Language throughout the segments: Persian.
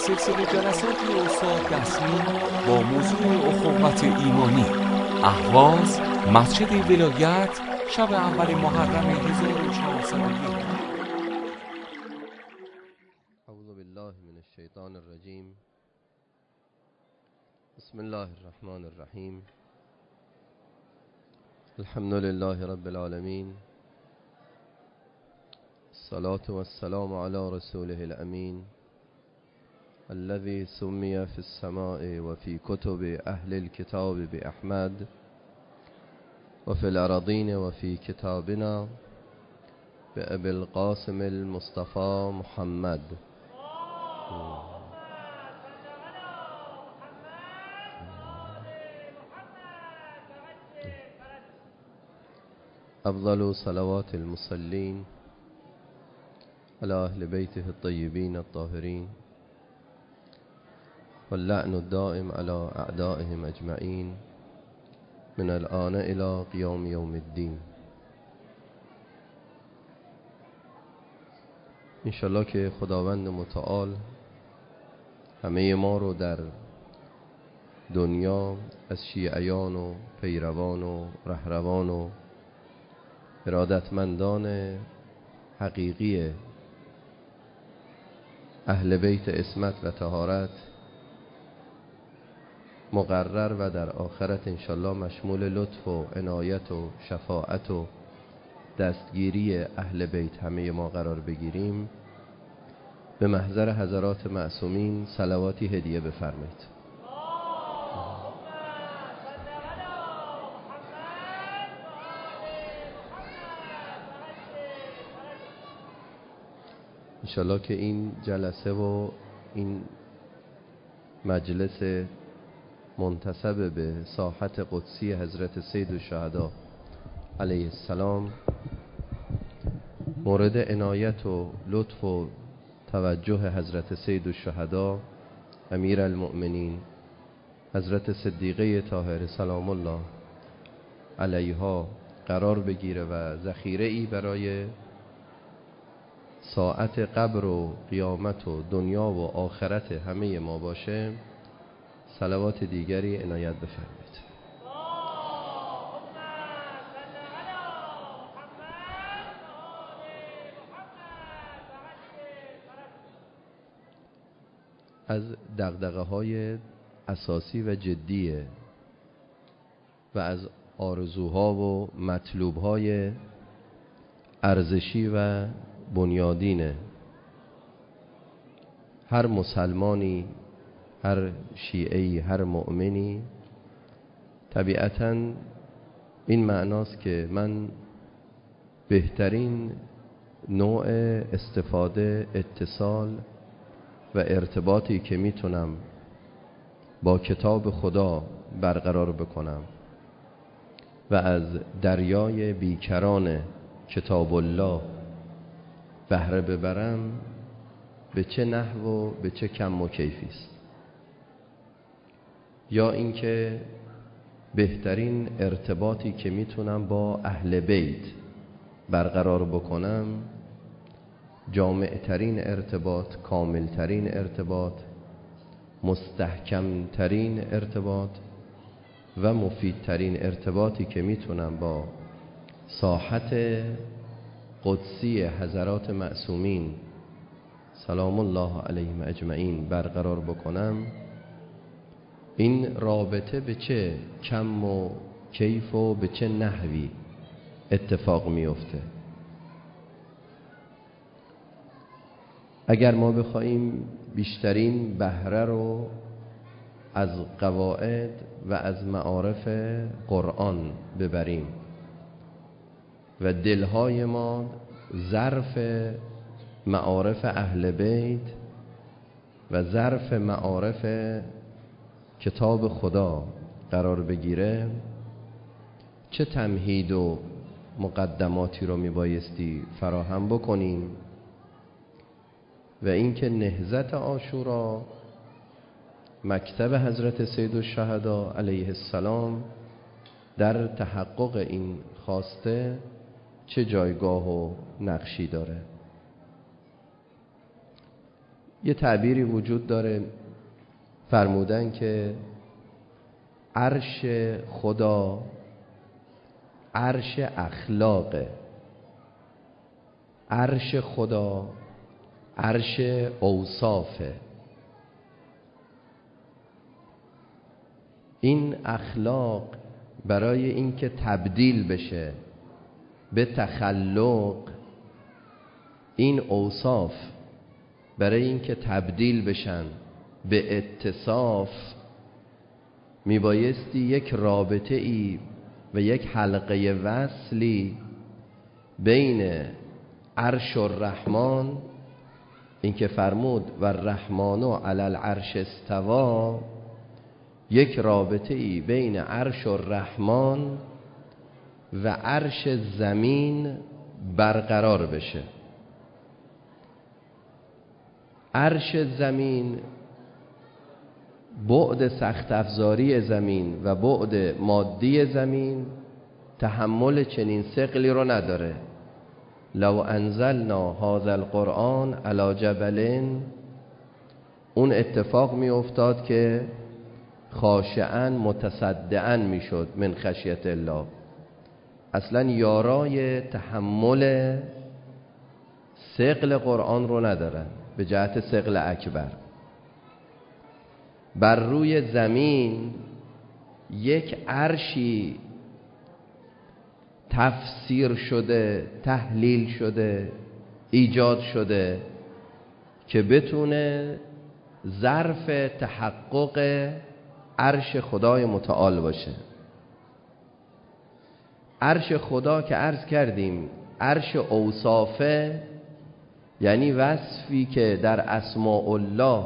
سلسله جلساتی استاد دسمی با موضوع اخوت ایمانی، اهواز، مسجد ولایت، شب اول محرم 1401. اعوذ بالله من الشیطان الرجیم. بسم الله الرحمن الرحیم. الحمد لله رب العالمین. الصلاة والسلام على رسوله الأمين الذي سمي في السماء وفي كتب أهل الكتاب بأحمد وفي الأراضين وفي كتابنا بأبي القاسم المصطفى محمد. أفضل صلوات المصلين على أهل بيته الطيبين الطاهرين واللعن الدائم على أعدائهم أجمعين من الآن إلى قيام يوم الدين. انشالله که خداوند متعال همه ما رو در دنیا از شیعیان و پیروان و رهروان و ارادتمندان حقیقی اهل بیت عصمت و طهارت مقرر و در آخرت انشالله مشمول لطف و عنایت و شفاعت و دستگیری اهل بیت همه ما قرار بگیریم. به محضر حضرات معصومین صلواتی هدیه بفرمایید. انشالله که این جلسه و این مجلس منتسب به ساحت قدسی حضرت سید الشهدا علیه السلام مورد عنایت و لطف و توجه حضرت سید الشهدا امیر المؤمنین حضرت صدیقه طاهره سلام الله علیها قرار بگیره و ذخیره ای برای ساعت قبر و قیامت و دنیا و آخرت همه ما باشه. صلوات دیگری عنایت بفرمایید. از دغدغه‌های اساسی و جدی و از آرزوها و مطلوبهای ارزشی و بنیادین هر مسلمانی، هر شیعه‌ای، هر مؤمنی طبیعتاً این معناست که من بهترین نوع استفاده، اتصال و ارتباطی که میتونم با کتاب خدا برقرار بکنم و از دریای بیکران کتاب الله بهره ببرم به چه نحو و به چه کم و کیفی است، یا اینکه بهترین ارتباطی که میتونم با اهل بیت برقرار بکنم جامعترین ارتباط، کاملترین ارتباط، مستحکمترین ارتباط و مفیدترین ارتباطی که میتونم با ساحت قدسی حضرات معصومین سلام الله علیهم اجمعین برقرار بکنم، این رابطه به چه کم و کیف و به چه نحوی اتفاق میفته. اگر ما بخوایم بیشترین بهره رو از قواعد و از معارف قرآن ببریم و دلهای ما ظرف معارف اهل بیت و ظرف معارف کتاب خدا قرار بگیره، چه تمهید و مقدماتی رو میبایستی فراهم بکنیم و اینکه نهضت عاشورا مکتب حضرت سید الشهدا علیه السلام در تحقق این خواسته چه جایگاه و نقشی داره. یه تعبیری وجود داره، فرمودن که عرش خدا عرش اخلاقه، عرش خدا عرش اوصافه. این اخلاق برای اینکه تبدیل بشه به تخلق، این اوصاف برای اینکه تبدیل بشن به اتصاف، میبایستی یک رابطه ای و یک حلقه وصلی بین عرش الرحمن، این که فرمود و الرحمن علی العرش استوا، یک رابطه ای بین عرش الرحمن و عرش زمین برقرار بشه. عرش زمین، بعد سخت افزاری زمین و بعد مادی زمین تحمل چنین ثقلی رو نداره. لو انزلنا هذا القرآن علی جبل، اون اتفاق می افتاد که خاشعاً متصدعاً می شد من خشیت الله، اصلا یارای تحمل ثقل قرآن رو ندارن به جهت ثقل اکبر. بر روی زمین یک عرشی تفسیر شده، تحلیل شده، ایجاد شده که بتونه ظرف تحقق عرش خدای متعال باشه. عرش خدا که عرض کردیم عرش اوصافه، یعنی وصفی که در اسماء الله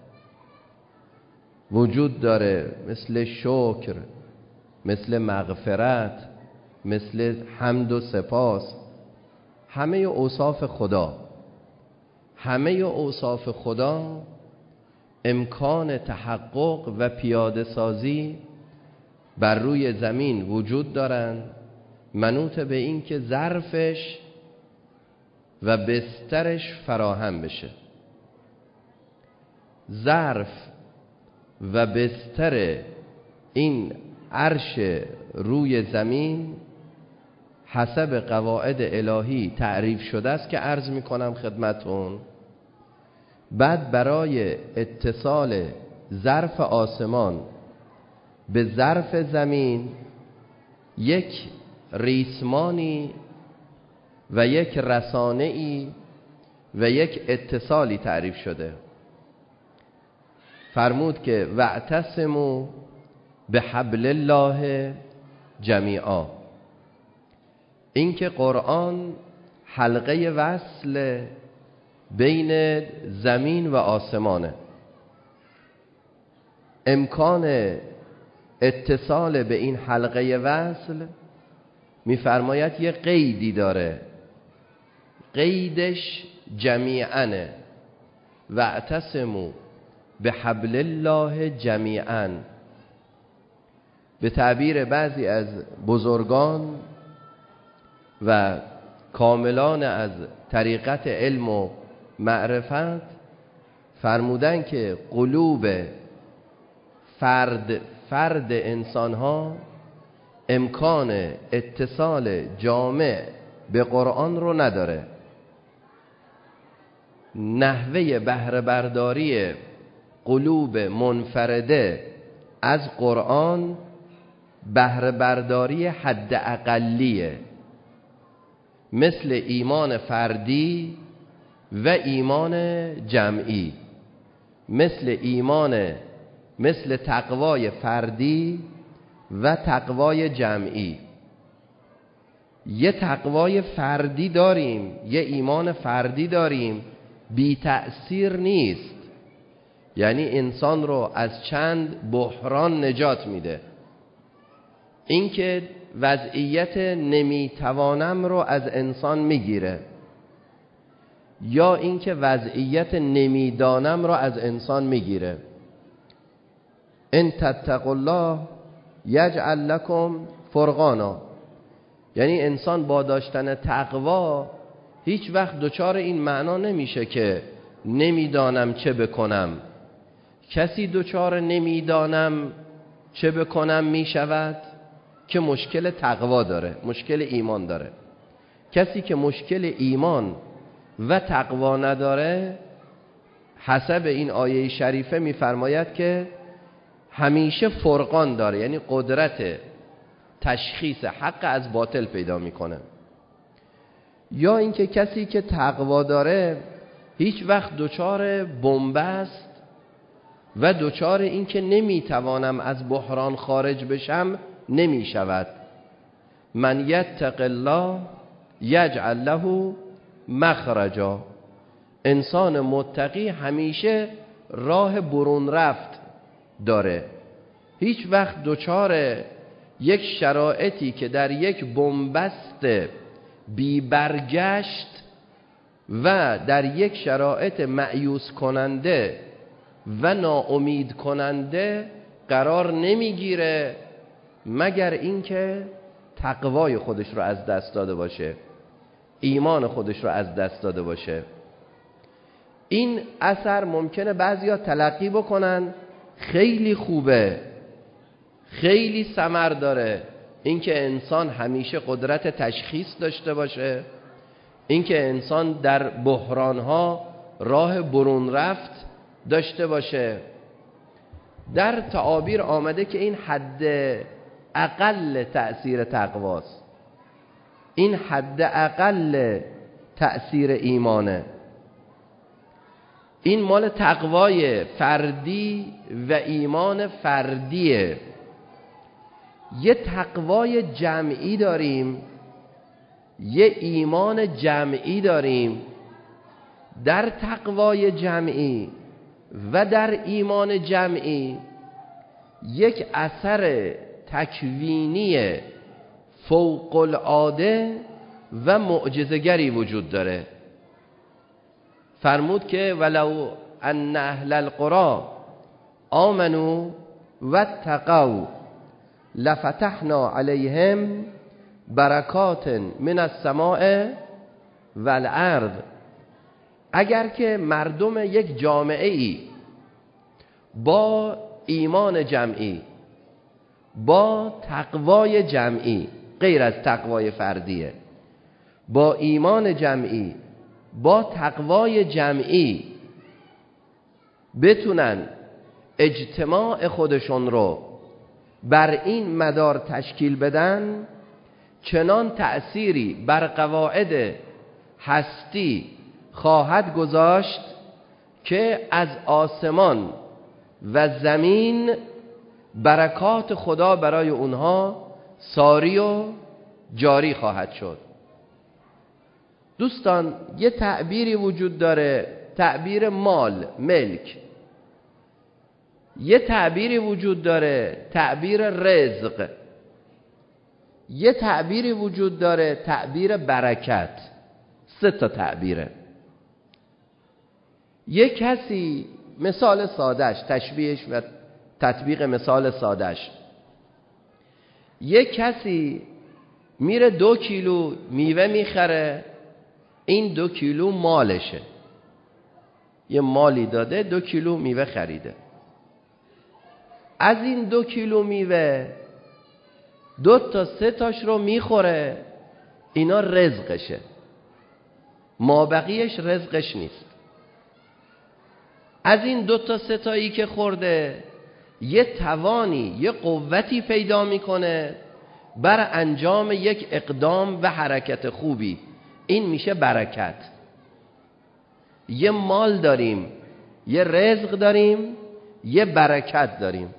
وجود داره، مثل شکر، مثل مغفرت، مثل حمد و سپاس، همه اوصاف خدا، همه اوصاف خدا امکان تحقق و پیاده سازی بر روی زمین وجود دارند، منوط به این که ظرفش و بسترش فراهم بشه. ظرف و بستر این عرش روی زمین حسب قواعد الهی تعریف شده است که عرض میکنم خدمتون. بعد برای اتصال ظرف آسمان به ظرف زمین یک ریسمانی و یک رسانه‌ای و یک اتصالی تعریف شده. فرمود که واعتصموا بحبل الله جمیعا، این که قرآن حلقه وصل بین زمین و آسمانه. امکان اتصال به این حلقه وصل میفرماید یه قیدی داره، قیدش جمیعاً، واعتصموا بحبل الله جمیعاً. به تعبیر بعضی از بزرگان و کاملان از طریقت علم و معرفت فرمودن که قلوب فرد انسان ها امکان اتصال جامع به قرآن رو نداره. نحوه بهره برداری قلوب منفرده از قرآن بهره برداری حد اقلیه، مثل ایمان فردی و ایمان جمعی، مثل تقوای فردی و تقوای جمعی. یه تقوای فردی داریم، یه ایمان فردی داریم، بی تأثیر نیست، یعنی انسان رو از چند بحران نجات میده. اینکه وضعیت نمیتوانم رو از انسان میگیره، یا اینکه وضعیت نمیدانم رو از انسان میگیره. ان تتقوا الله یجعل لکم فرقانا، یعنی انسان با داشتن تقوا هیچ وقت دچار این معنا نمیشه که نمیدانم چه بکنم. کسی دچار نمیدانم چه بکنم می شود که مشکل تقوا داره، مشکل ایمان داره. کسی که مشکل ایمان و تقوا نداره، حسب این آیه شریفه می‌فرماید که همیشه فرقان داره، یعنی قدرت تشخیص حق از باطل پیدا میکنه. یا اینکه کسی که تقوا داره هیچ وقت دچار بنبست و دچار این که نمیتوانم از بحران خارج بشم نمی شود. من یتق الله یجعل له مخرجا. انسان متقی همیشه راه برون رفت داره. هیچ وقت دچار یک شرایطی که در یک بنبست بی برگشت و در یک شرایط مایوس کننده و ناامید کننده قرار نمیگیره، مگر اینکه تقوای خودش رو از دست داده باشه، ایمان خودش رو از دست داده باشه. این اثر ممکنه بعضیا تلقی بکنن خیلی خوبه، خیلی ثمر داره، اینکه انسان همیشه قدرت تشخیص داشته باشه، اینکه انسان در بحرانها راه برون رفت داشته باشه. در تعابیر آمده که این حد اقل تأثیر تقواست، این حد اقل تأثیر ایمانه. این مال تقوای فردی و ایمان فردیه. یه تقوای جمعی داریم، یه ایمان جمعی داریم. در تقوای جمعی و در ایمان جمعی یک اثر تکوینی فوق العاده و معجزه‌گری وجود داره. فرمود که ولو ان اهل القرى آمنوا واتقوا لفتحنا علیهم برکات من السماء والارض. اگر که مردم یک جامعه ای با ایمان جمعی، با تقوای جمعی، غیر از تقوای فردیه، با ایمان جمعی، با تقوای جمعی بتونن اجتماع خودشون رو بر این مدار تشکیل بدن، چنان تأثیری بر قواعد هستی خواهد گذاشت که از آسمان و زمین برکات خدا برای اونها ساری و جاری خواهد شد. دوستان، یه تعبیری وجود داره، تعبیر مال، ملک. یه تعبیری وجود داره، تعبیر رزق. یه تعبیری وجود داره، تعبیر برکت. 3 تا تعبیره. یه کسی، مثال سادهش، تشبیهش و تطبیق مثال سادهش، یه کسی میره 2 کیلو میوه میخره، این 2 کیلو مالشه. یه مالی داده، 2 کیلو میوه خریده. از این 2 کیلو میوه 2 تا 3 تاش رو میخوره، اینا رزقشه، مابقیش رزقش نیست. از این 2 تا 3 تایی که خورده یه توانی، یه قوتی پیدا میکنه بر انجام یک اقدام و حرکت خوبی. این میشه برکت. یه مال داریم، یه رزق داریم، یه برکت داریم.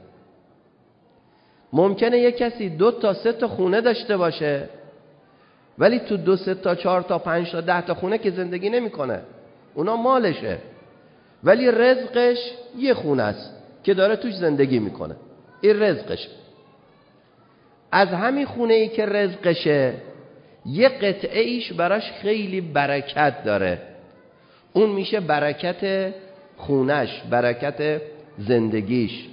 ممکنه یه کسی 2 تا 3 تا خونه داشته باشه، ولی تو 2 3 تا 4 تا 5 تا 10 تا خونه که زندگی نمیکنه، اونا مالشه، ولی رزقش یه خونه است که داره توش زندگی میکنه، این رزقشه. از همین خونه ای که رزقشه یه قطعه ایش براش خیلی برکت داره، اون میشه برکت خونش، برکت زندگیش.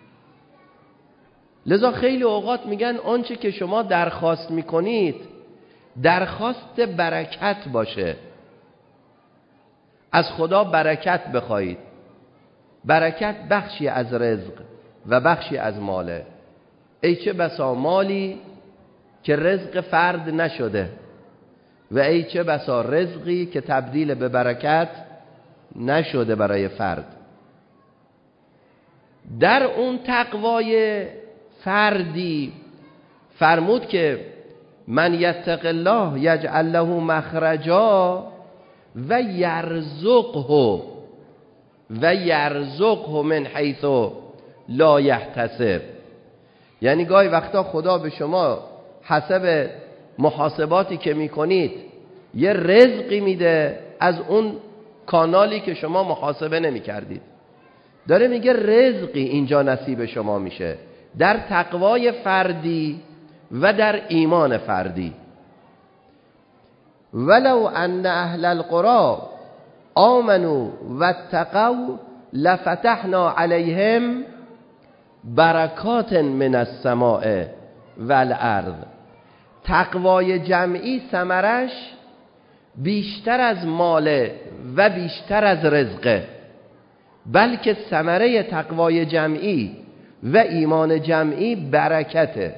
لذا خیلی اوقات میگن آنچه که شما درخواست میکنید درخواست برکت باشه. از خدا برکت بخواهید. برکت بخشی از رزق و بخشی از ماله. ای چه بسا مالی که رزق فرد نشده و ای چه بسا رزقی که تبدیل به برکت نشده برای فرد. در اون تقوای فردی فرمود که من یتق الله یجعل له مخرجا و یرزقه من حیث لا یحتسب. یعنی گاهی وقتا خدا به شما حسب محاسباتی که میکنید یه رزقی میده از اون کانالی که شما محاسبه نمیکردید. داره میگه رزقی اینجا نصیب شما میشه در تقوای فردی و در ایمان فردی. ولو ان اهل القرى آمنوا واتقوا لفتحنا علیهم برکات من السماء والارض. تقوای جمعی ثمرش بیشتر از ماله و بیشتر از رزقه، بلکه ثمره تقوای جمعی و ایمان جمعی برکته.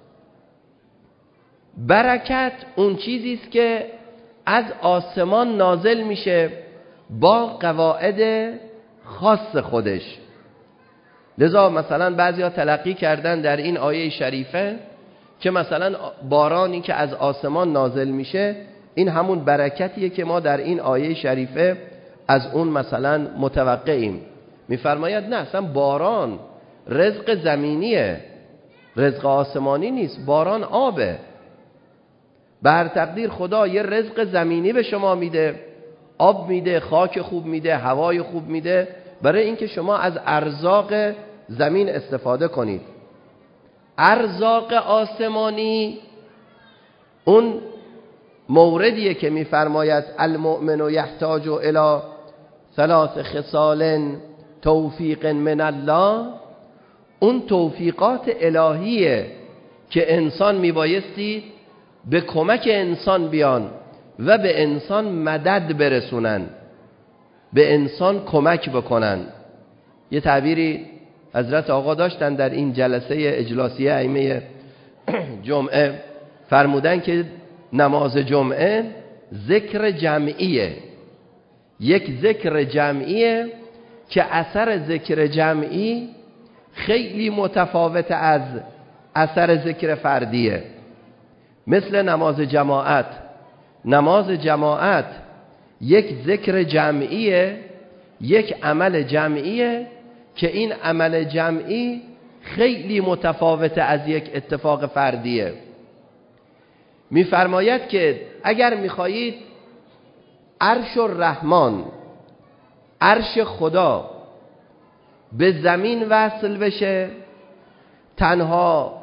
برکت اون چیزی است که از آسمان نازل میشه با قواعد خاص خودش. لذا مثلا بعضیا تلقی کردن در این آیه شریفه که مثلا بارانی که از آسمان نازل میشه این همون برکتیه که ما در این آیه شریفه از اون مثلا متوقعیم. میفرماید نه، اصلا باران رزق زمینیه، رزق آسمانی نیست. باران آبه. بر تقدیر خدا یه رزق زمینی به شما میده، آب میده، خاک خوب میده، هوای خوب میده، برای اینکه شما از ارزاق زمین استفاده کنید. ارزاق آسمانی اون موردیه که میفرماید المؤمن یحتاج الی ثلاث خصال توفیق من الله. اون توفیقات الهیه که انسان میبایستی به کمک انسان بیان و به انسان مدد برسونن، به انسان کمک بکنن. یه تعبیری حضرت آقا داشتن در این جلسه اجلاسیه ائمه جمعه، فرمودن که نماز جمعه ذکر جمعیه، یک ذکر جمعیه که اثر ذکر جمعی خیلی متفاوت از اثر ذکر فردیه. مثل نماز جماعت. نماز جماعت یک ذکر جمعیه، یک عمل جمعیه که این عمل جمعی خیلی متفاوت از یک اتفاق فردیه. میفرماید که اگر میخواهید عرش الرحمن، عرش خدا به زمین وصل بشه، تنها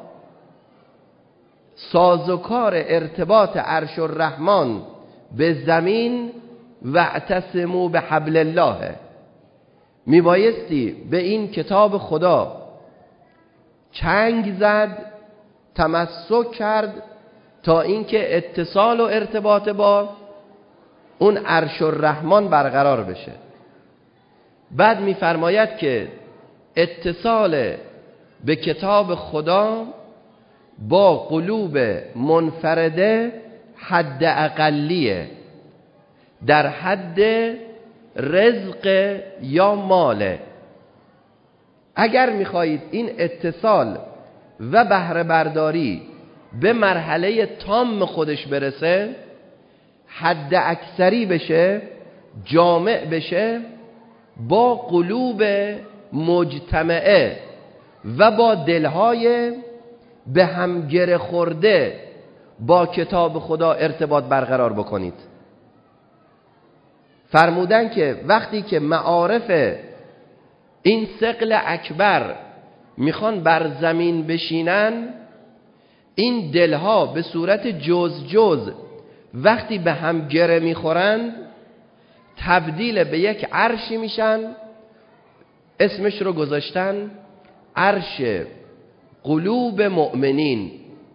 سازوکار ارتباط عرش الرحمن به زمین واعتصموا بحبل الله. میبایستی به این کتاب خدا چنگ زد، تمسک کرد تا اینکه اتصال و ارتباط با اون عرش الرحمن برقرار بشه. بعد میفرماید که اتصال به کتاب خدا با قلوب منفرده حد اقلیه، در حد رزق یا ماله. اگر میخواهید این اتصال و بهره برداری به مرحله تام خودش برسه، حد اکثری بشه، جامع بشه، با قلوب مجتمعه و با دلهای به هم گره خورده با کتاب خدا ارتباط برقرار بکنید. فرمودن که وقتی که معارف این ثقل اکبر میخوان بر زمین بشینن، این دلها به صورت جز جز وقتی به هم گره میخورند تبدیل به یک عرشی میشن. اسمش رو گذاشتن عرش قلوب مؤمنین،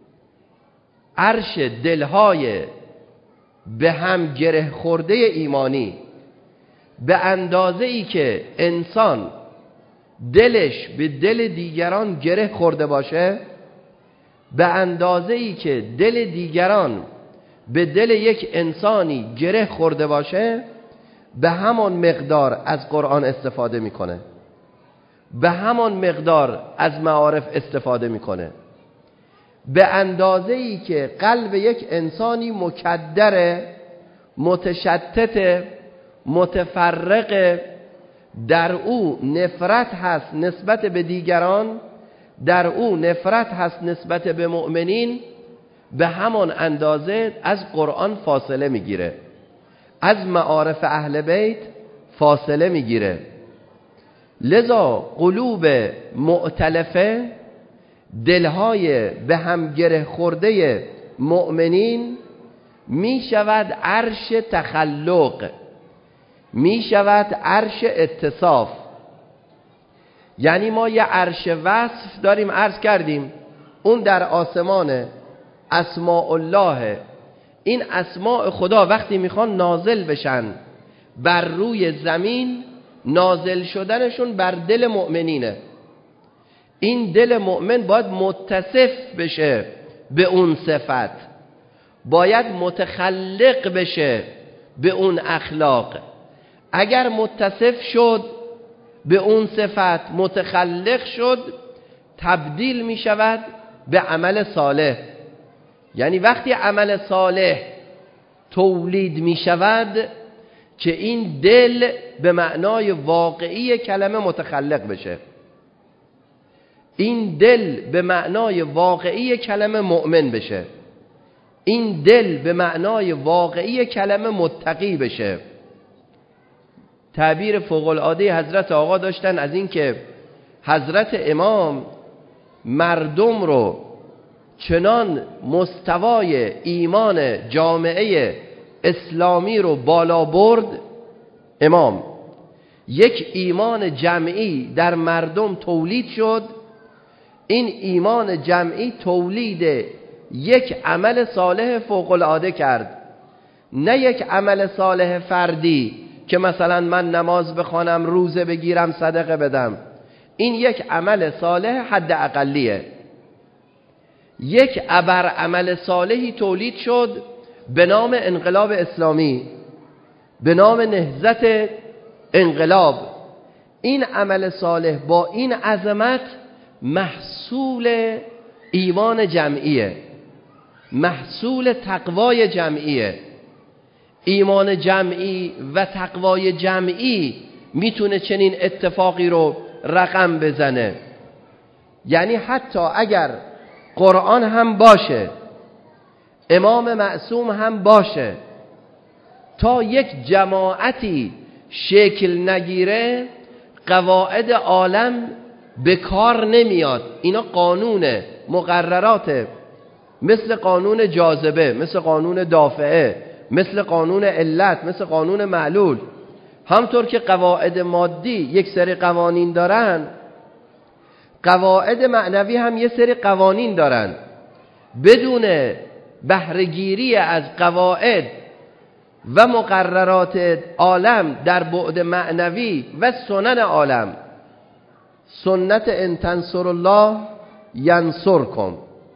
عرش دلهای به هم گره خورده ایمانی. به اندازه ای که انسان دلش به دل دیگران گره خورده باشه، به اندازه ای که دل دیگران به دل یک انسانی گره خورده باشه، به همان مقدار از قرآن استفاده میکنه، به همان مقدار از معارف استفاده میکنه. به اندازه ای که قلب یک انسانی مکدر، متشتت، متفرق، در او نفرت هست نسبت به دیگران، در او نفرت هست نسبت به مؤمنین، به همان اندازه از قرآن فاصله میگیره، از معارف اهل بیت فاصله میگیره. لذا قلوب مؤتلفه، دلهای به هم گره خورده مؤمنین می شود عرش تخلق، می شود عرش اتصاف. یعنی ما یه عرش وصف داریم، عرض کردیم اون در آسمان اسماء الله. این اسماء خدا وقتی میخوان نازل بشن بر روی زمین، نازل شدنشون بر دل مؤمنینه. این دل مؤمن باید متصف بشه به اون صفت، باید متخلق بشه به اون اخلاق. اگر متصف شد به اون صفت، متخلق شد، تبدیل می شود به عمل صالح. یعنی وقتی عمل صالح تولید می شود که این دل به معنای واقعی کلمه متخلق بشه، این دل به معنای واقعی کلمه مؤمن بشه، این دل به معنای واقعی کلمه متقی بشه. تعبیر فوق‌العاده حضرت آقا داشتن از این که حضرت امام مردم رو چنان مستوای ایمان جامعه اسلامی رو بالا برد، امام یک ایمان جمعی در مردم تولید شد. این ایمان جمعی تولید یک عمل صالح فوق‌العاده کرد، نه یک عمل صالح فردی که مثلا من نماز بخوانم، روزه بگیرم، صدقه بدم. این یک عمل صالح حد اقلیه. یک ابر عمل صالحی تولید شد به نام انقلاب اسلامی، به نام نهضت انقلاب. این عمل صالح با این عظمت محصول ایمان جمعیه، محصول تقوای جمعیه. ایمان جمعی و تقوای جمعی میتونه چنین اتفاقی رو رقم بزنه. یعنی حتی اگر قرآن هم باشه، امام معصوم هم باشه، تا یک جماعتی شکل نگیره قواعد عالم به کار نمیاد. اینا قانونه، مقرراته، مثل قانون جاذبه، مثل قانون دافعه، مثل قانون علت، مثل قانون معلول. همطور که قواعد مادی یک سری قوانین دارن، قواعد معنوی هم یک سری قوانین دارن. بدون بهره‌گیری از قواعد و مقررات عالم در بعد معنوی و سنن عالم، سنت ان تنصر الله ینصرکم،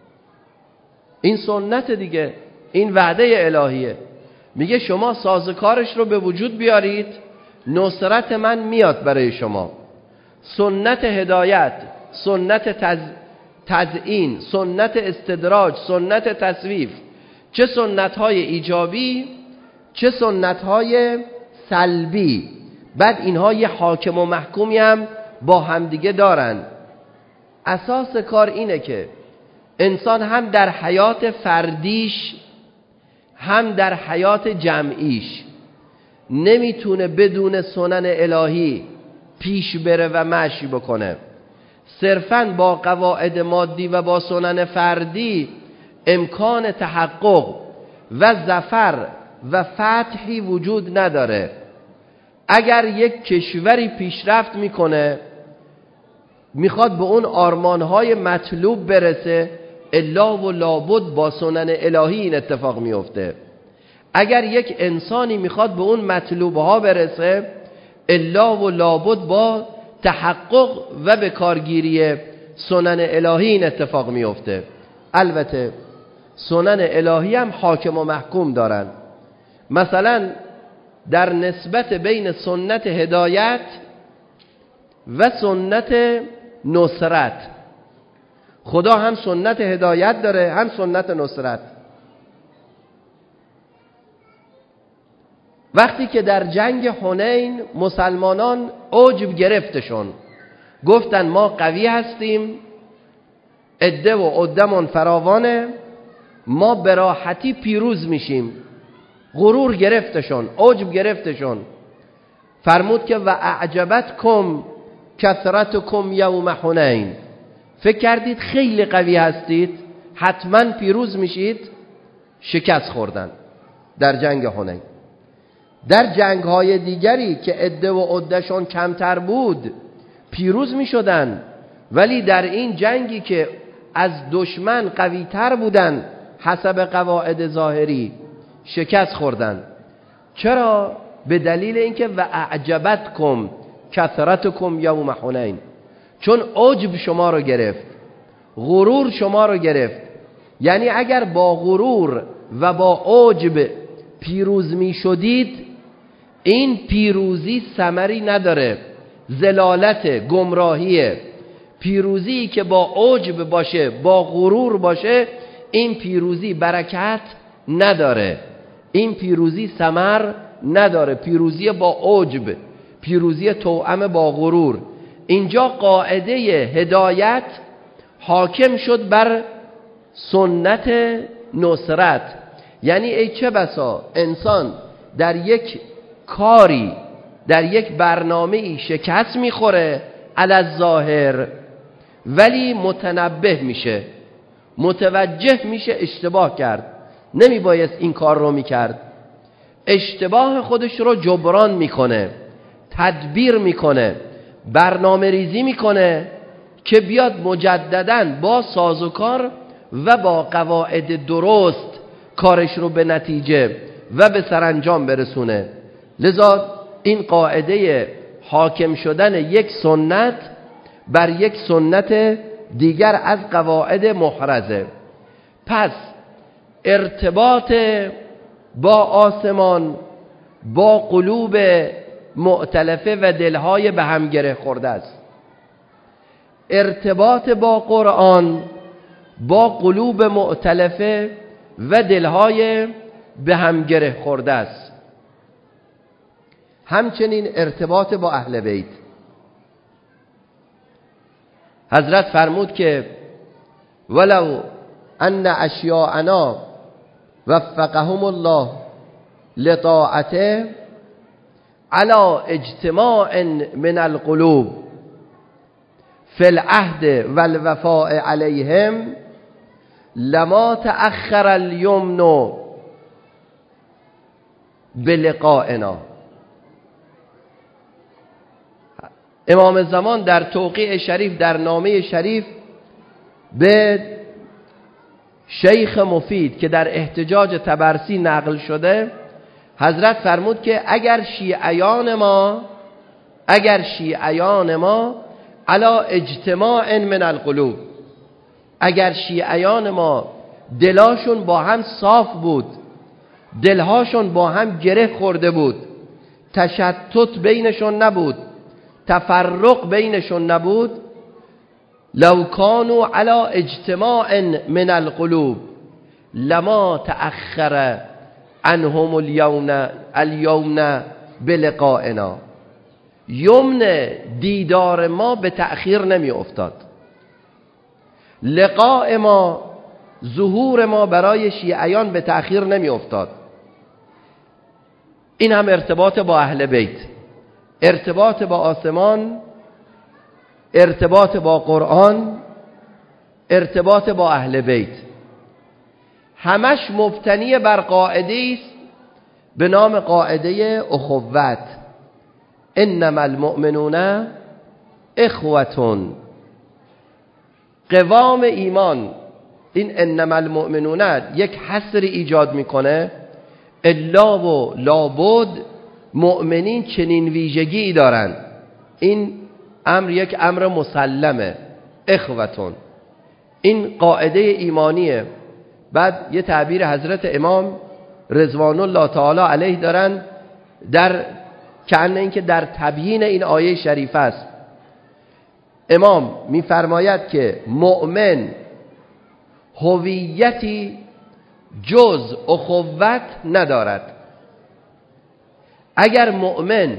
این سنت دیگه، این وعده الهیه. میگه شما سازکارش رو به وجود بیارید، نصرت من میاد برای شما. سنت هدایت، سنت تزیین، سنت استدراج، سنت تصویف، چه سنت‌های ایجابی چه سنت‌های سلبی. بعد اینها یه حاکم و محکومی هم با همدیگه دارن. اساس کار اینه که انسان هم در حیات فردیش هم در حیات جمعیش نمیتونه بدون سنن الهی پیش بره و مشی بکنه. صرفاً با قواعد مادی و با سنن فردی امکان تحقق و ظفر و فتحی وجود نداره. اگر یک کشوری پیشرفت میکنه، میخواد به اون آرمانهای مطلوب برسه، الا و لابد با سنن الهی این اتفاق میفته. اگر یک انسانی میخواد به اون مطلوبها برسه، الا و لابد با تحقق و به کارگیری سنن الهی این اتفاق میفته. البته سنن الهی هم حاکم و محکوم دارن. مثلا در نسبت بین سنت هدایت و سنت نصرت، خدا هم سنت هدایت داره هم سنت نصرت. وقتی که در جنگ حنین مسلمانان عجب گرفتشون، گفتن ما قوی هستیم، عده و عدمون فراوانه، ما به راحتی پیروز میشیم. غرور گرفتشون، عجب گرفتشون. فرمود که و اعجبتکم کثرتکم یوم حنین، فکر کردید خیلی قوی هستید حتما پیروز میشید، شکست خوردن در جنگ حنین. در جنگ های دیگری که عده و عدهشون کمتر بود پیروز میشدن، ولی در این جنگی که از دشمن قوی تر بودن حسب قواعد ظاهری شکست خوردن. چرا؟ به دلیل اینکه و اعجبتکم کثرتکم یوم حنین، چون عجب شما رو گرفت، غرور شما رو گرفت. یعنی اگر با غرور و با عجب پیروز می شدید، این پیروزی ثمری نداره، ضلالت، گمراهیه. پیروزی که با عجب باشه، با غرور باشه، این پیروزی برکت نداره، این پیروزی ثمر نداره. پیروزی با عجب، پیروزی توأم با غرور. اینجا قاعده هدایت حاکم شد بر سنت نصرت. یعنی ای چه بسا انسان در یک کاری، در یک برنامه‌ای شکست میخوره علی الظاهر، ولی متنبه میشه، متوجه میشه اشتباه کرد، نمیبایست این کار رو میکرد، اشتباه خودش رو جبران میکنه، تدبیر میکنه، برنامه ریزی میکنه که بیاد مجدداً با سازوکار و با قواعد درست کارش رو به نتیجه و به سرانجام برسونه. لذا این قاعده حاکم شدن یک سنت بر یک سنت دیگر از قواعد محرزه. پس ارتباط با آسمان با قلوب مؤتلفه و دلهای به هم گره خورده است. ارتباط با قرآن با قلوب مؤتلفه و دلهای به هم گره خورده است. همچنین ارتباط با اهل بیت. حضرت فرمود که ولو ان اشیاءنا وفقهم الله لطاعته على اجتماع من القلوب فی العهد والوفاء علیهم لما تأخر الیمن بلقائنا. امام زمان در توقیع شریف، در نامه شریف به شیخ مفید که در احتجاج طبرسی نقل شده، حضرت فرمود که اگر شیعیان ما علی اجتماع من القلوب، اگر شیعیان ما دلاشون با هم صاف بود، دلهاشون با هم گره خورده بود، تشتت بینشون نبود، تفرق بینشون نبود، لو کانوا علی اجتماع من القلوب لما تأخر عنهم اليوم بلقائنا. یمن دیدار ما به تأخیر نمی افتاد، لقاء ما، ظهور ما برای شیعیان به تأخیر نمی افتاد. این هم ارتباط با اهل بیت، ارتباط با آسمان، ارتباط با قرآن، ارتباط با اهل بیت، همش مبتنی بر قاعده است به نام قاعده اخوت. انما المؤمنون اخوتون. قوام ایمان، این انما المؤمنون یک حصر ایجاد میکنه، الا و لابد مؤمنین چنین ویژگی دارند. این امر یک امر مسلمه. اخوتون، این قاعده ایمانیه. بعد یه تعبیر حضرت امام رضوان الله تعالی علیه دارن در کأن اینکه در تبیین این آیه شریف است. امام میفرماید که مؤمن هویتی جز اخوت ندارد. اگر مؤمن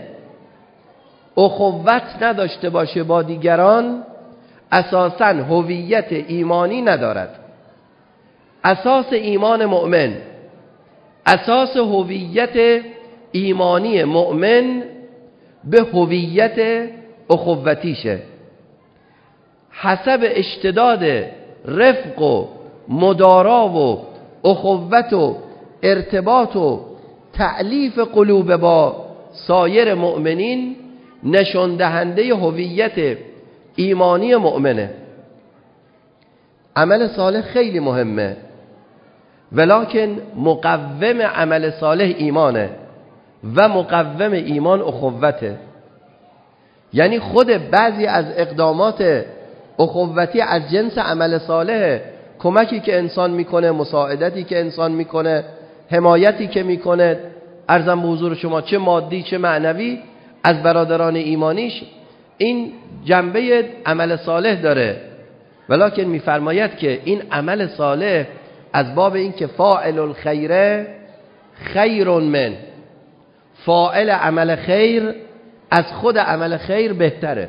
اخوت نداشته باشه با دیگران، اساساً هویت ایمانی ندارد. اساس ایمان مؤمن، اساس هویت ایمانی مؤمن به هویت اخوتیشه. حسب اشتداد رفق و مدارا و اخوت و ارتباط و تألیف قلوب با سایر مؤمنین نشان دهنده هویت ایمانی مؤمنه. عمل صالح خیلی مهمه، ولکن مقوم عمل صالح ایمانه و مقوم ایمان اخوته. یعنی خود بعضی از اقدامات اخوتی از جنس عمل صالح، کمکی که انسان میکنه، مساعدتی که انسان میکنه، حمایتی که میکنه، عرضم به حضور شما چه مادی چه معنوی، از برادران ایمانیش، این جنبه عمل صالح داره. ولکن میفرماید که این عمل صالح از باب این که فاعل الخیر خیر من، فاعل عمل خیر از خود عمل خیر بهتره.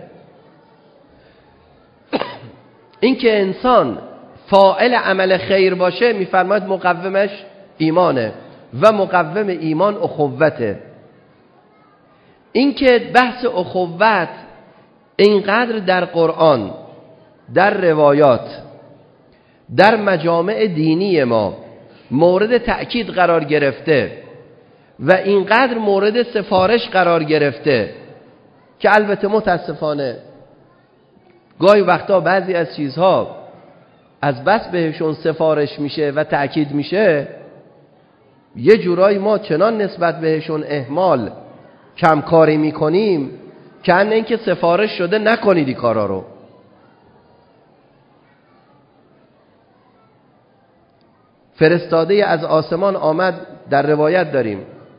این که انسان فاعل عمل خیر باشه، میفرماید مقومش ایمانه و مقوم ایمان اخوته. این که بحث اخوت اینقدر در قرآن، در روایات، در مجامع دینی ما مورد تأکید قرار گرفته و اینقدر مورد سفارش قرار گرفته که البته متاسفانه گاهی وقتا بعضی از چیزها از بس بهشون سفارش میشه و تأکید میشه، یه جورایی ما چنان نسبت بهشون اهمال کمکاری میکنیم که اینکه سفارش شده نکنید این کارا رو. فرستاده از آسمان آمد، در روایت داریم،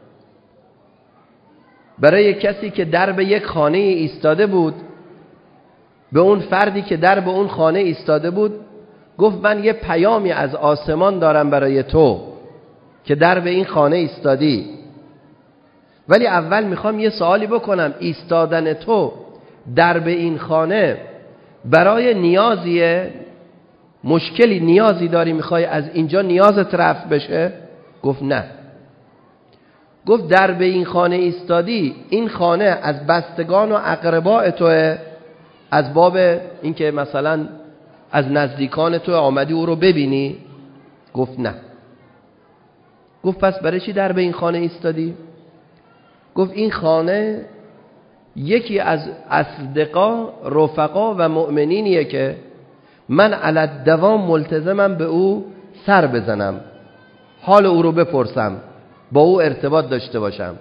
برای کسی که درب یک خانه ایستاده بود، به اون فردی که درب اون خانه ایستاده بود گفت من یه پیامی از آسمان دارم برای تو که درب این خانه ایستادی، ولی اول میخوام یه سوالی بکنم، ایستادن تو درب این خانه برای نیازیه؟ مشکلی نیازی داری میخوای از اینجا نیازت رفع بشه؟ گفت نه. گفت درب این خانه ایستادی، این خانه از بستگان و اقرباء توه، از باب اینکه مثلا از نزدیکان تو آمدی او رو ببینی؟ گفت نه. گفت پس برای چی درب این خانه ایستادی؟ گفت این خانه یکی از اصدقا، رفقا و مؤمنینیه که من علی الدوام ملتزمم به او سر بزنم، حال او رو بپرسم، با او ارتباط داشته باشم.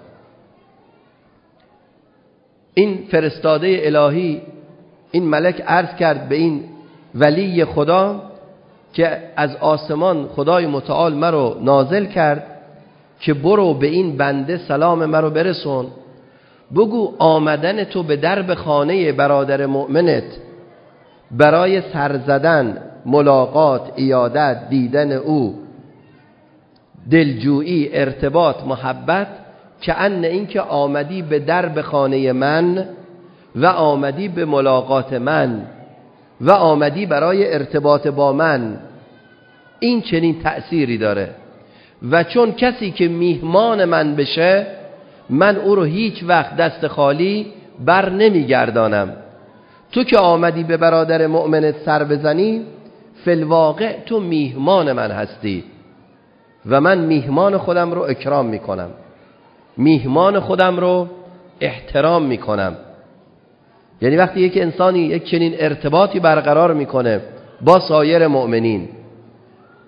این فرستاده الهی، این ملک عرض کرد به این ولی خدا که از آسمان خدای متعال مرا نازل کرد که برو به این بنده سلام مرا برسون، بگو آمدن تو به درب خانه برادر مؤمنت برای سر زدن، ملاقات، عیادت، دیدن او، دلجویی، ارتباط، محبت، که ان این که آمدی به درب خانه من و آمدی به ملاقات من و آمدی برای ارتباط با من، این چنین تأثیری داره. و چون کسی که میهمان من بشه، من او رو هیچ وقت دست خالی بر نمیگردانم. تو که آمدی به برادر مؤمنت سر بزنی، فی الواقع تو میهمان من هستی و من میهمان خودم رو اکرام میکنم، میهمان خودم رو احترام میکنم. یعنی وقتی یک انسانی یک چنین ارتباطی برقرار میکنه با سایر مؤمنین،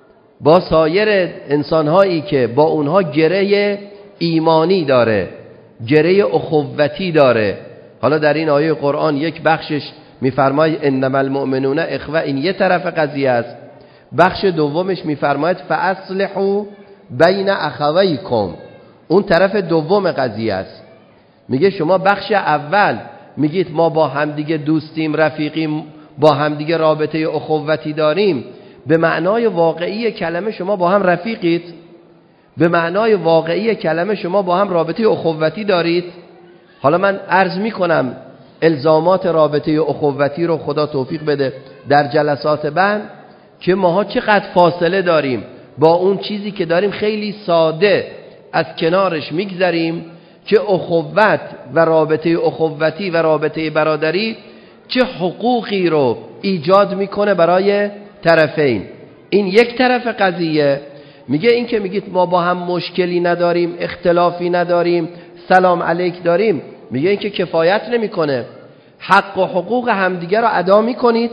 با سایر انسانهایی که با اونها گره ایمانی داره گره اخوتی داره. حالا در این آیه قرآن یک بخشش میفرماید انما المؤمنون اخوه، این یه طرف قضیه است. بخش دومش میفرماید فاصلحوا بین اخویکم، اون طرف دوم قضیه است. میگه شما بخش اول میگید ما با همدیگه دوستیم، رفیقیم، با همدیگه رابطه اخوتی داریم، به معنای واقعی کلمه شما با هم رفیقید؟ به معنای واقعی کلمه شما با هم رابطه اخوتی دارید؟ حالا من عرض میکنم الزامات رابطه اخوتی رو خدا توفیق بده در جلسات بعد که ماها چقدر فاصله داریم با اون چیزی که داریم، خیلی ساده از کنارش میگذریم که اخوت و رابطه اخوتی و رابطه برادری چه حقوقی رو ایجاد میکنه برای طرفین. این یک طرف قضیه. میگه این که میگید ما با هم مشکلی نداریم، اختلافی نداریم، سلام علیک داریم، میگه این که کفایت نمیکنه. حق و حقوق همدیگه رو ادا میکنید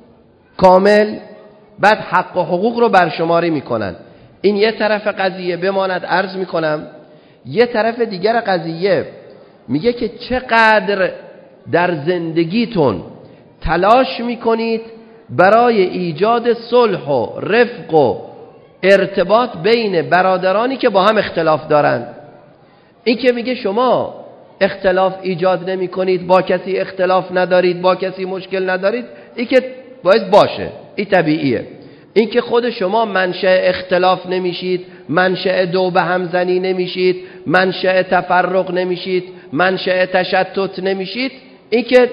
کامل، بعد حق و حقوق رو برشماری میکنن. این یه طرف قضیه. بماند عرض میکنم یه طرف دیگر قضیه، میگه که چقدر در زندگیتون تلاش میکنید برای ایجاد صلح و رفق و ارتباط بین برادرانی که با هم اختلاف دارن. این که میگه شما اختلاف ایجاد نمی کنید، با کسی اختلاف ندارید، با کسی مشکل ندارید، این که باید باشه، این طبیعیه. این که خود شما منشأ اختلاف نمیشید، منشأ دو به هم زنی نمیشید، منشأ تفرق نمیشید، منشأ تشتت نمیشید، این که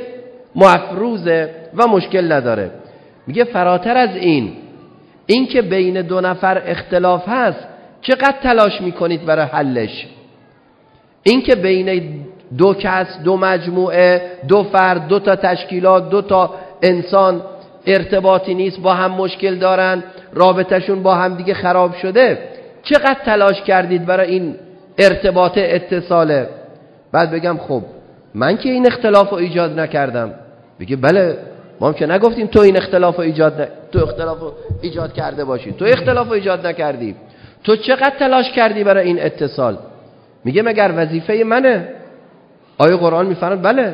مفروضه و مشکل نداره. میگه فراتر از این که بین دو نفر اختلاف هست چقدر تلاش میکنید برای حلش؟ این که بین دو کس، دو مجموعه، دو فرد، دو تا تشکیلات، دو تا انسان ارتباطی نیست، با هم مشکل دارن، رابطهشون با هم دیگه خراب شده، چقدر تلاش کردید برای این ارتباط اتصاله؟ بعد بگم خب من که این اختلاف رو ایجاد نکردم. بگه بله ما که نگفتیم تو این اختلاف رو تو اختلاف رو ایجاد کرده باشی، تو اختلاف رو ایجاد نکردی. تو چقدر تلاش کردی برای این اتصال؟ میگه مگر وظیفه منه؟ آیه قرآن میفرماید بله،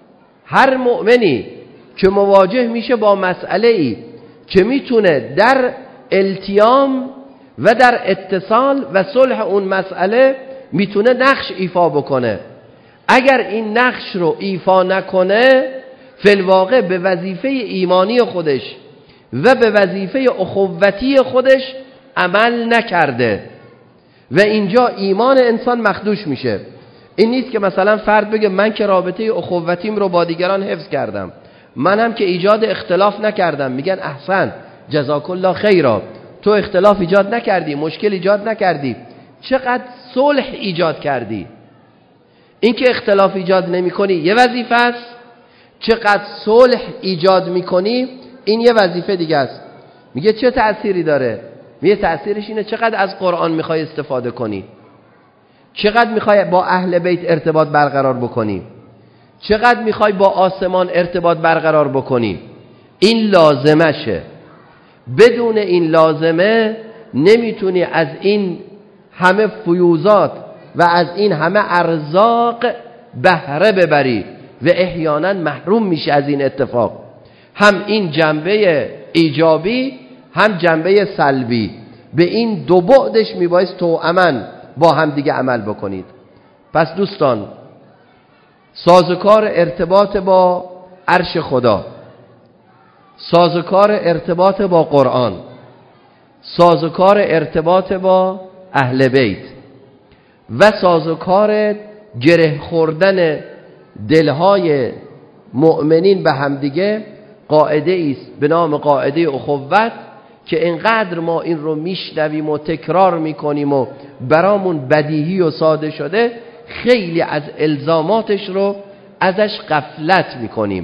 هر مؤمنی که مواجه میشه با مسئله ای که میتونه در التیام و در اتصال و صلح اون مسئله میتونه نقش ایفا بکنه. اگر این نقش رو ایفا نکنه، فی‌الواقع به وظیفه ایمانی خودش و به وظیفه اخوتی خودش عمل نکرده و اینجا ایمان انسان مخدوش میشه. این نیست که مثلا فرد بگه من که رابطه اخوتیم رو با دیگران حفظ کردم، من هم که ایجاد اختلاف نکردم. میگن احسن، جزاک الله خیرا، تو اختلاف ایجاد نکردی، مشکل ایجاد نکردی، چقدر صلح ایجاد کردی. این که اختلاف ایجاد نمی کنی یه وظیفه است، چقدر صلح ایجاد میکنی این یه وظیفه دیگه است. میگه چه تأثیری داره؟ میگه تأثیرش اینه چقدر از قرآن میخوای استفاده کنی، چقدر میخوای با اهل بیت ارتباط برقرار بکنی، چقدر میخوای با آسمان ارتباط برقرار بکنی. این لازمشه. بدون این لازمه نمیتونی از این همه فیوزات و از این همه ارزاق بهره ببری و احیانا محروم میشه از این اتفاق. هم این جنبه ایجابی هم جنبه سلبی، به این دو بعدش میبایست توأمن با هم دیگه عمل بکنید. پس دوستان، سازوکار ارتباط با عرش خدا، سازوکار ارتباط با قرآن، سازوکار ارتباط با اهل بیت و سازوکار گره خوردن دلهای مؤمنین به همدیگه قاعده است به نام قاعده اخوت که انقدر ما این رو میشنویم و تکرار میکنیم و برامون بدیهی و ساده شده، خیلی از الزاماتش رو ازش غفلت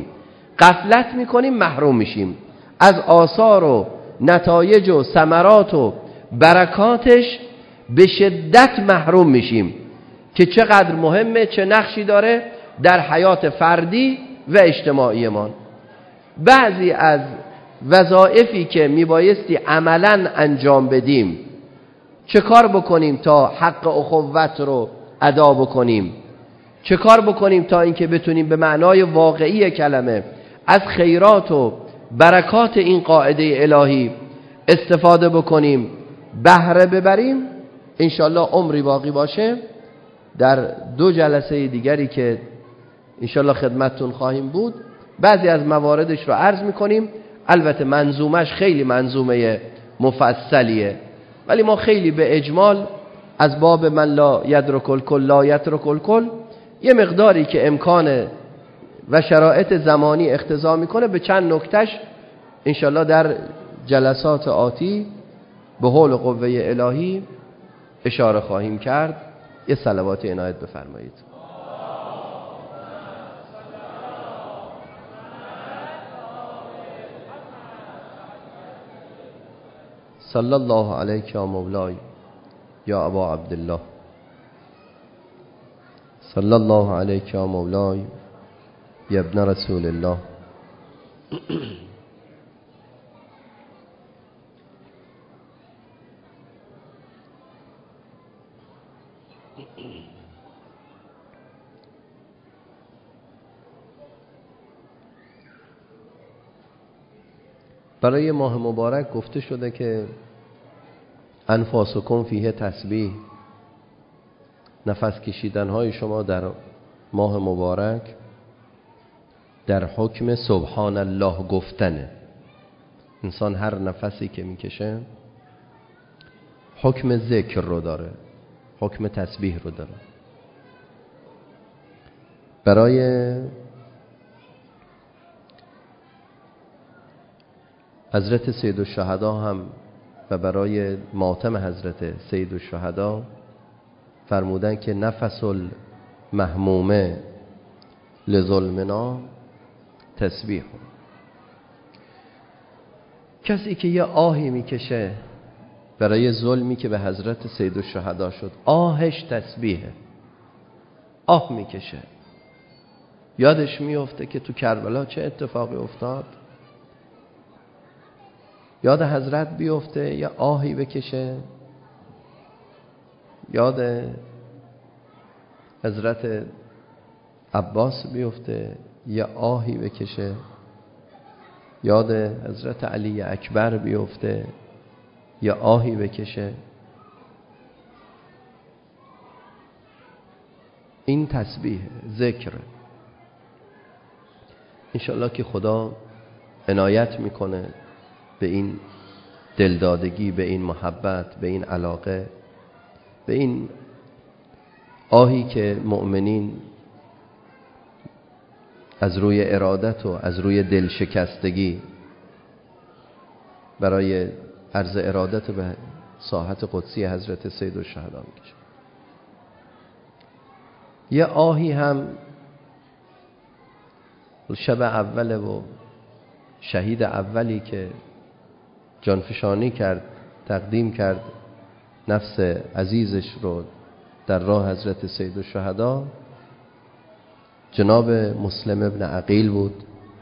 میکنیم، محروم میشیم از آثار و نتایج و ثمرات و برکاتش، به شدت محروم میشیم که چقدر مهمه، چه نقشی داره در حیات فردی و اجتماعی ما. بعضی از وظایفی که میبایستی عملاً انجام بدیم، چه کار بکنیم تا حق اخوت رو ادا بکنیم؟ چه کار بکنیم تا اینکه بتونیم به معنای واقعی کلمه از خیرات و برکات این قاعده الهی استفاده بکنیم، بهره ببریم. انشالله عمری باقی باشه در 2 جلسه دیگری که انشالله خدمتتون خواهیم بود بعضی از مواردش رو عرض میکنیم. البته منظومش خیلی منظومه مفصلیه، ولی ما خیلی به اجمال از باب من لا یدرک الکل لا یترک الکل یه مقداری که امکان و شرایط زمانی اقتضا میکنه به چند نکتهش انشالله در جلسات آتی به حول قوه الهی اشاره خواهیم کرد. یه صلوات عنایت بفرمایید. صلی الله علیک یا مولای یا ابا عبدالله. صلی الله علیک یا مولای یا ابن رسول الله. برای ماه مبارک گفته شده که انفاسکم فیه تسبیح، نفس کشیدن های شما در ماه مبارک در حکم سبحان الله گفتنه. انسان هر نفسی که میکشه حکم ذکر رو داره، حکم تسبیح رو داره. برای حضرت سید الشهدا هم و برای ماتم حضرت سید الشهدا فرمودن که نفس المحمومه لظلمنا تسبیح. کسی که یه آهی میکشه برای ظلمی که به حضرت سید الشهدا شد، آهش تسبیحه. آه میکشه، یادش میفته که تو کربلا چه اتفاقی افتاد، یاد حضرت بیفته، یه آهی بکشه، یاد حضرت عباس بیفته، یه آهی بکشه، یاد حضرت علی اکبر بیفته، یه آهی بکشه. این تسبیح ذکر. انشالله که خدا عنایت میکنه به این دلدادگی، به این محبت، به این علاقه، به این آهی که مؤمنین از روی ارادت و از روی دل شکستگی برای عرض ارادت به ساحت قدسی حضرت سید الشهدا میکشه. یه آهی هم شب اوله و شهید اولی که جانفشانی کرد، تقدیم کرد نفس عزیزش رو در راه حضرت سید الشهدا، جناب مسلم ابن عقیل بود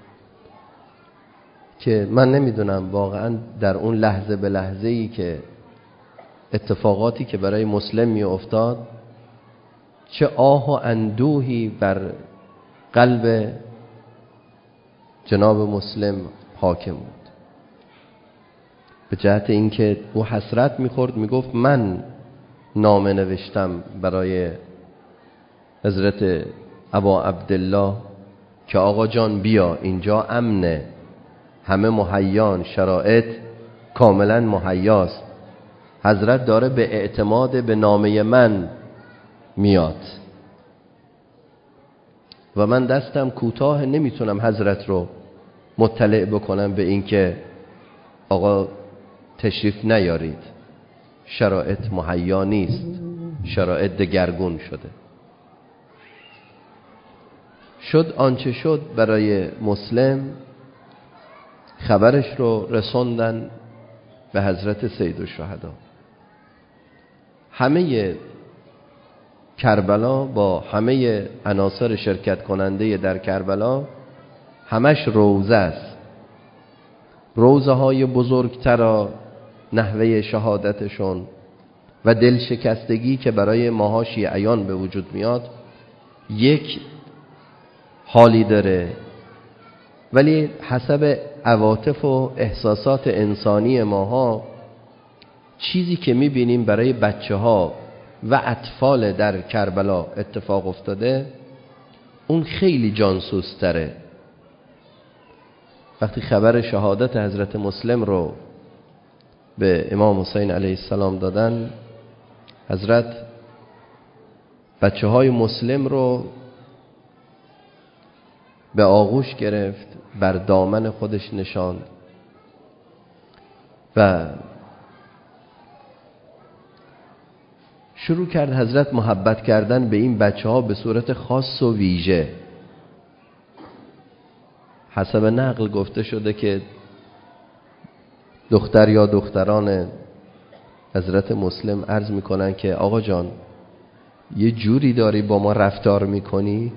که من نمیدونم واقعا در اون لحظه به لحظه‌ای که اتفاقاتی که برای مسلم می افتاد چه آه و اندوهی بر قلب جناب مسلم حاکم بود، به جهت اینکه او حسرت می‌خورد، میگفت من نامه نوشتم برای حضرت ابا عبدالله که آقا جان بیا اینجا امنه، همه مهیان، شرایط کاملا مهیاست، حضرت داره به اعتماد به نامه من میاد و من دستم کوتاه، نمیتونم حضرت رو مطلع بکنم به اینکه آقا تشریف نیارید، شرایط مهیا نیست، شرایط دگرگون شده. شد آنچه شد برای مسلم، خبرش رو رسوندن به حضرت سید الشهدا. همه کربلا با همه عناصر شرکت کننده در کربلا همش روزه است. روزه های بزرگتر نحوه شهادتشون و دل شکستگی که برای ماها شیعیان به وجود میاد یک حالی داره، ولی حسب عواطف و احساسات انسانی ماها چیزی که میبینیم برای بچه ها و اطفال در کربلا اتفاق افتاده اون خیلی جانسوز تره. وقتی خبر شهادت حضرت مسلم رو به امام حسین علیه السلام دادن، حضرت بچه های مسلم رو به آغوش گرفت، بر دامن خودش نشاند و شروع کرد حضرت محبت کردن به این بچه ها به صورت خاص و ویژه. حسب نقل گفته شده که دختر یا دختران حضرت مسلم عرض میکنن که آقا جان یه جوری داری با ما رفتار میکنی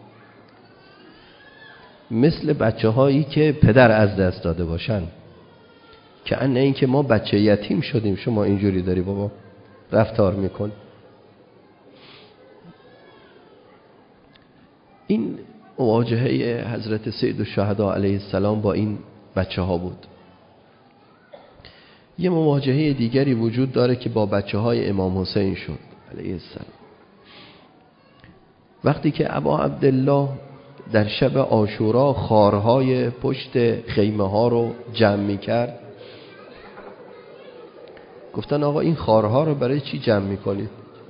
مثل بچه هایی که پدر از دست داده باشن، که ان این که ما بچه یتیم شدیم شما اینجوری داری با ما رفتار میکن. این مواجهه حضرت سید الشهدا علیه السلام با این بچه ها بود. یه مواجهه دیگری وجود داره که با بچه های امام حسین شد علیه السلام. وقتی که ابا عبدالله در شب عاشورا خارهای پشت خیمه ها رو جمع می کرد، گفتن آقا این خارها رو برای چی جمع می کنید؟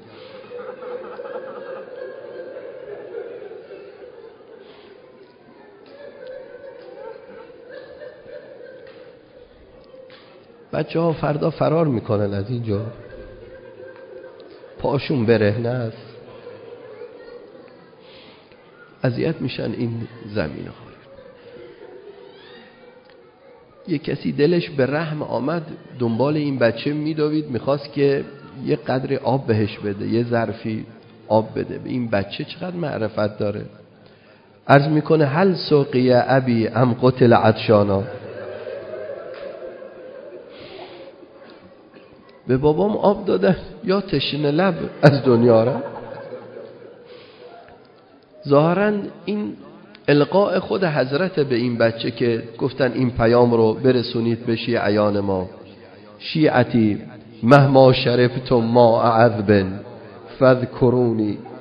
بچه ها فردا فرار میکنن از اینجا، پاشون برهنه است، اذیت میشن این زمین ها. یه کسی دلش به رحم آمد دنبال این بچه میدوید، میخواست که یه قدر آب بهش بده، یه ظرفی آب بده. به این بچه چقدر معرفت داره. عرض میکنه هل سقی ابی ام قتل عطشانا، به بابام آب دادن یا تشنه لب از دنیا را. ظاهرا این القاء خود حضرت به این بچه که گفتن این پیام رو برسونید به شیعیان ما: شیعتی مهما شرفتم ما عذب فذکرونی